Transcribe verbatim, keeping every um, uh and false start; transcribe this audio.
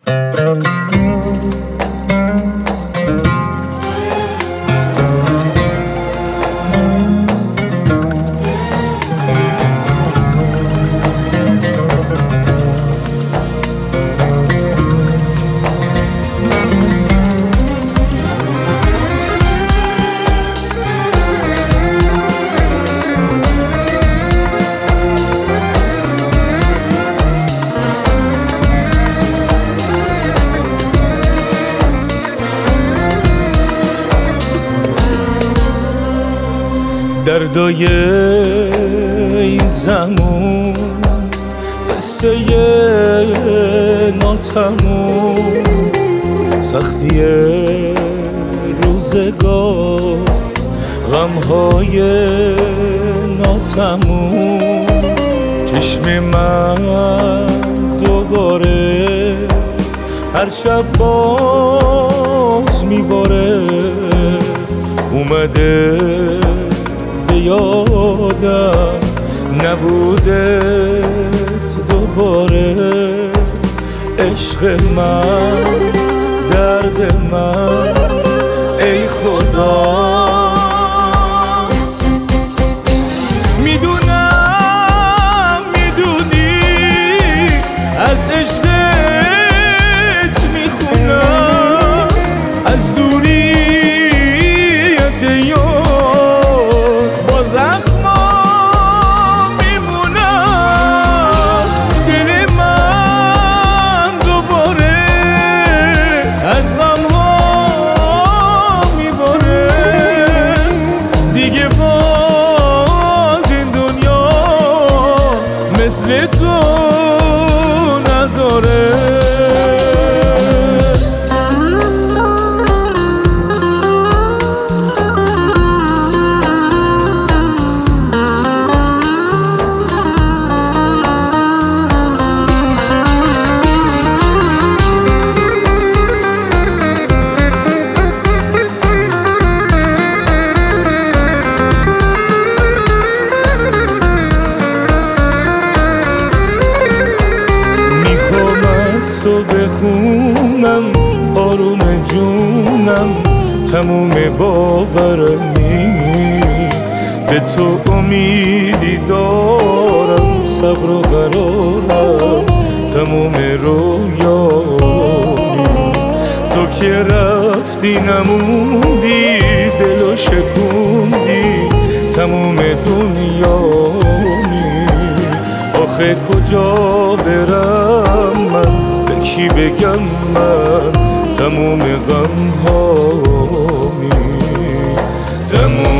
دردای زمون قصه ناتموم، سختی روزگار غمهای ناتموم. چشم من دوباره هر شب باز میباره، اومده یادم نبودت دوباره. عشق من، درد من، ای خدا میدونم میدونی از عشقت میخونم، از دوریت یاد مثل تو نداره. تو بخونم آروم جونم، تموم باورمی به تو امیدی دارم، صبر و قرارم تموم رویامی. تو که رفتی نموندی، دلو شکوندی تموم دنیامی. آخه کجا برم من، چی بگم من، تموم غم هامی، تموم